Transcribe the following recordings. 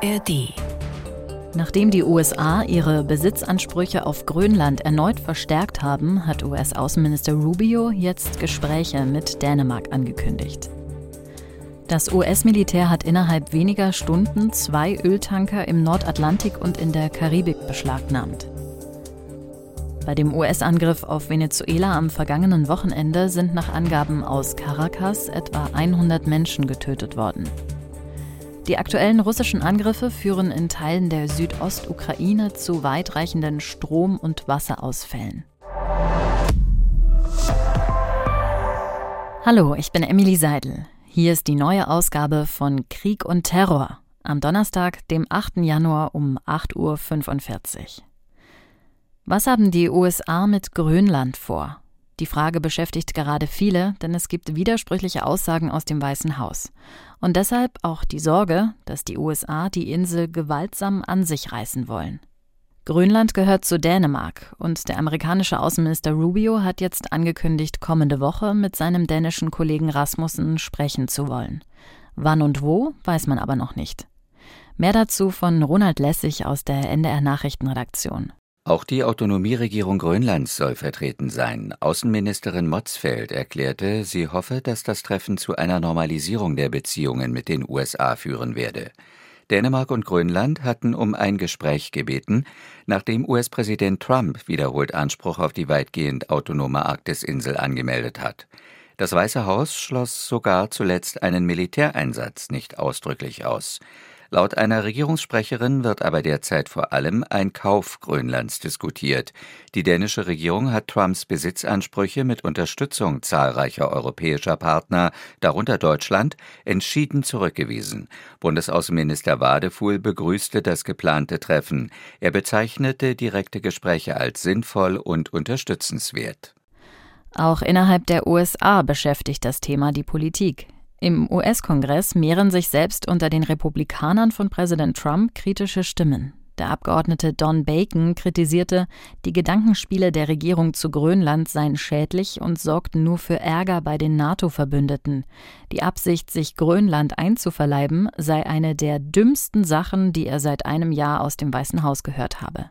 ARD. Nachdem die USA ihre Besitzansprüche auf Grönland erneut verstärkt haben, hat US-Außenminister Rubio jetzt Gespräche mit Dänemark angekündigt. Das US-Militär hat innerhalb weniger Stunden 2 Öltanker im Nordatlantik und in der Karibik beschlagnahmt. Bei dem US-Angriff auf Venezuela am vergangenen Wochenende sind nach Angaben aus Caracas etwa 100 Menschen getötet worden. Die aktuellen russischen Angriffe führen in Teilen der Südostukraine zu weitreichenden Strom- und Wasserausfällen. Hallo, ich bin Emily Seidel. Hier ist die neue Ausgabe von Krieg und Terror am Donnerstag, dem 8. Januar um 8:45 Uhr. Was haben die USA mit Grönland vor? Die Frage beschäftigt gerade viele, denn es gibt widersprüchliche Aussagen aus dem Weißen Haus. Und deshalb auch die Sorge, dass die USA die Insel gewaltsam an sich reißen wollen. Grönland gehört zu Dänemark und der amerikanische Außenminister Rubio hat jetzt angekündigt, kommende Woche mit seinem dänischen Kollegen Rasmussen sprechen zu wollen. Wann und wo, weiß man aber noch nicht. Mehr dazu von Ronald Lessig aus der NDR Nachrichtenredaktion. Auch die Autonomieregierung Grönlands soll vertreten sein. Außenministerin Motzfeldt erklärte, sie hoffe, dass das Treffen zu einer Normalisierung der Beziehungen mit den USA führen werde. Dänemark und Grönland hatten um ein Gespräch gebeten, nachdem US-Präsident Trump wiederholt Anspruch auf die weitgehend autonome Arktisinsel angemeldet hat. Das Weiße Haus schloss sogar zuletzt einen Militäreinsatz nicht ausdrücklich aus. Laut einer Regierungssprecherin wird aber derzeit vor allem ein Kauf Grönlands diskutiert. Die dänische Regierung hat Trumps Besitzansprüche mit Unterstützung zahlreicher europäischer Partner, darunter Deutschland, entschieden zurückgewiesen. Bundesaußenminister Wadefuhl begrüßte das geplante Treffen. Er bezeichnete direkte Gespräche als sinnvoll und unterstützenswert. Auch innerhalb der USA beschäftigt das Thema die Politik. Im US-Kongress mehren sich selbst unter den Republikanern von Präsident Trump kritische Stimmen. Der Abgeordnete Don Bacon kritisierte, die Gedankenspiele der Regierung zu Grönland seien schädlich und sorgten nur für Ärger bei den NATO-Verbündeten. Die Absicht, sich Grönland einzuverleiben, sei eine der dümmsten Sachen, die er seit einem Jahr aus dem Weißen Haus gehört habe.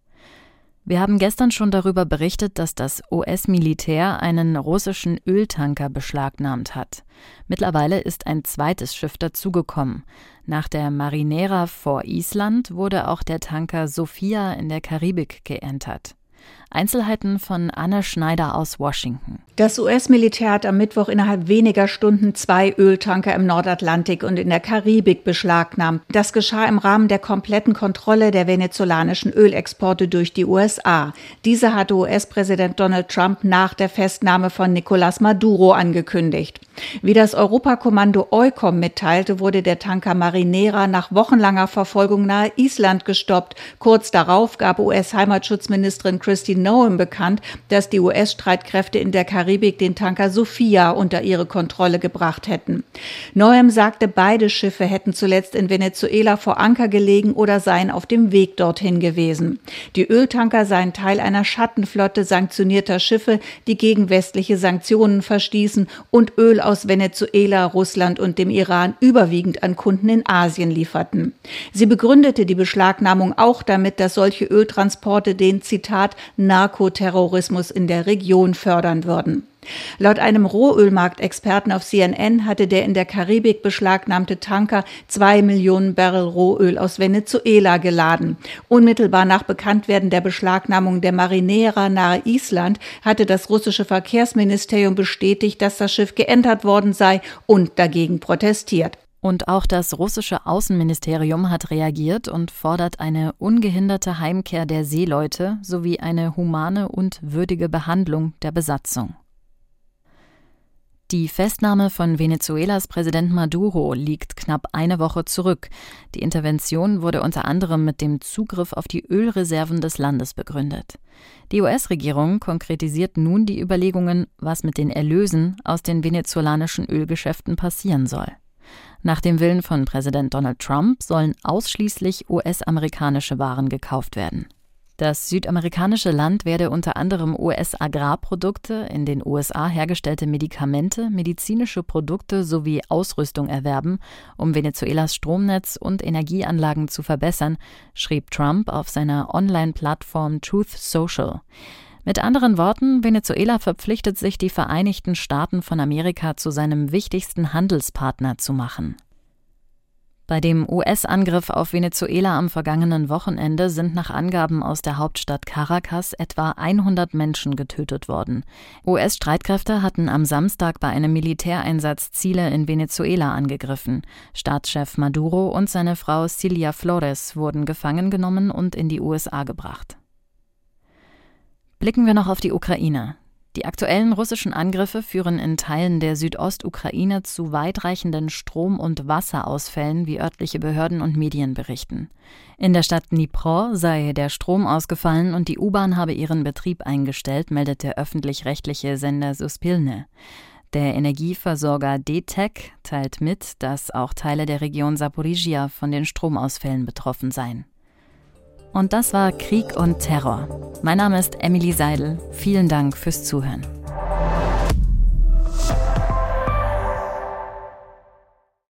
Wir haben gestern schon darüber berichtet, dass das US-Militär einen russischen Öltanker beschlagnahmt hat. Mittlerweile ist ein zweites Schiff dazugekommen. Nach der Marinera vor Island wurde auch der Tanker Sophia in der Karibik geentert. Einzelheiten von Anne Schneider aus Washington. Das US-Militär hat am Mittwoch innerhalb weniger Stunden 2 Öltanker im Nordatlantik und in der Karibik beschlagnahmt. Das geschah im Rahmen der kompletten Kontrolle der venezolanischen Ölexporte durch die USA. Diese hatte US-Präsident Donald Trump nach der Festnahme von Nicolás Maduro angekündigt. Wie das Europakommando EUCOM mitteilte, wurde der Tanker Marinera nach wochenlanger Verfolgung nahe Island gestoppt. Kurz darauf gab US-Heimatschutzministerin Kristi Noem bekannt, dass die US-Streitkräfte in der Karibik den Tanker Sophia unter ihre Kontrolle gebracht hätten. Noem sagte, beide Schiffe hätten zuletzt in Venezuela vor Anker gelegen oder seien auf dem Weg dorthin gewesen. Die Öltanker seien Teil einer Schattenflotte sanktionierter Schiffe, die gegen westliche Sanktionen verstießen und Öl aus Venezuela, Russland und dem Iran überwiegend an Kunden in Asien lieferten. Sie begründete die Beschlagnahmung auch damit, dass solche Öltransporte den, Zitat, Narkoterrorismus in der Region fördern würden. Laut einem Rohölmarktexperten auf CNN hatte der in der Karibik beschlagnahmte Tanker 2 Millionen Barrel Rohöl aus Venezuela geladen. Unmittelbar nach Bekanntwerden der Beschlagnahmung der Marinera nahe Island hatte das russische Verkehrsministerium bestätigt, dass das Schiff geentert worden sei und dagegen protestiert. Und auch das russische Außenministerium hat reagiert und fordert eine ungehinderte Heimkehr der Seeleute sowie eine humane und würdige Behandlung der Besatzung. Die Festnahme von Venezuelas Präsident Maduro liegt knapp eine Woche zurück. Die Intervention wurde unter anderem mit dem Zugriff auf die Ölreserven des Landes begründet. Die US-Regierung konkretisiert nun die Überlegungen, was mit den Erlösen aus den venezolanischen Ölgeschäften passieren soll. Nach dem Willen von Präsident Donald Trump sollen ausschließlich US-amerikanische Waren gekauft werden. Das südamerikanische Land werde unter anderem US-Agrarprodukte, in den USA hergestellte Medikamente, medizinische Produkte sowie Ausrüstung erwerben, um Venezuelas Stromnetz und Energieanlagen zu verbessern, schrieb Trump auf seiner Online-Plattform Truth Social. Mit anderen Worten, Venezuela verpflichtet sich, die Vereinigten Staaten von Amerika zu seinem wichtigsten Handelspartner zu machen. Bei dem US-Angriff auf Venezuela am vergangenen Wochenende sind nach Angaben aus der Hauptstadt Caracas etwa 100 Menschen getötet worden. US-Streitkräfte hatten am Samstag bei einem Militäreinsatz Ziele in Venezuela angegriffen. Staatschef Maduro und seine Frau Cilia Flores wurden gefangen genommen und in die USA gebracht. Blicken wir noch auf die Ukraine. Die aktuellen russischen Angriffe führen in Teilen der Südostukraine zu weitreichenden Strom- und Wasserausfällen, wie örtliche Behörden und Medien berichten. In der Stadt Dnipro sei der Strom ausgefallen und die U-Bahn habe ihren Betrieb eingestellt, meldet der öffentlich-rechtliche Sender Suspilne. Der Energieversorger DTEK teilt mit, dass auch Teile der Region Saporizhia von den Stromausfällen betroffen seien. Und das war Krieg und Terror. Mein Name ist Emily Seidel. Vielen Dank fürs Zuhören.